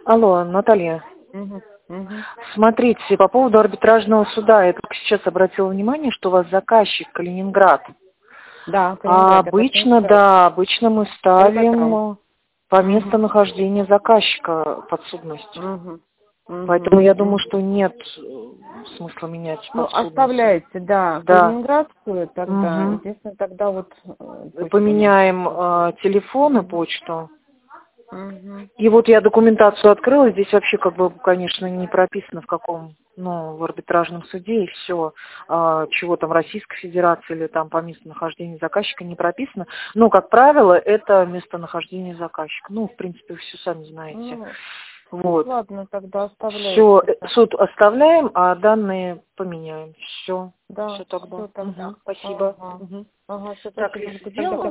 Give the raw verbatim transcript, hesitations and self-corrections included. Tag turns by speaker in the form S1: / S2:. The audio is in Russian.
S1: Алло, Наталья.
S2: Угу. Угу.
S1: Смотрите, по поводу арбитражного суда, я только сейчас обратила внимание, что у вас заказчик Калининград.
S2: Да,
S1: А
S2: Калининград.
S1: обычно, да, обычно мы ставим по
S2: Угу.
S1: местонахождению заказчика подсудность.
S2: Угу.
S1: Поэтому я думаю,
S2: Угу.
S1: что нет смысла менять
S2: Ну,
S1: подсудность.
S2: оставляете, да,
S1: Да.
S2: Калининградскую тогда.
S1: Угу.
S2: Естественно, тогда вот э, почту
S1: Поменяем
S2: нашу.
S1: э, телефон и
S2: Угу.
S1: почту.
S2: Угу.
S1: И вот я документацию открыла, здесь вообще, как бы, конечно, не прописано в каком, ну, в арбитражном суде, и все, чего там Российской Федерации или там по местонахождению заказчика не прописано. Но, как правило, это местонахождение заказчика. Ну, в принципе, все сами знаете.
S2: Ну,
S1: Вот.
S2: ладно, тогда оставляете.
S1: Все, суд оставляем, а данные поменяем. Все.
S2: Да,
S1: Все тогда.
S2: все тогда.
S1: Угу. Спасибо.
S2: Ага.
S1: Угу.
S2: Ага, все,
S1: Так,
S2: спасибо.
S1: если сделала.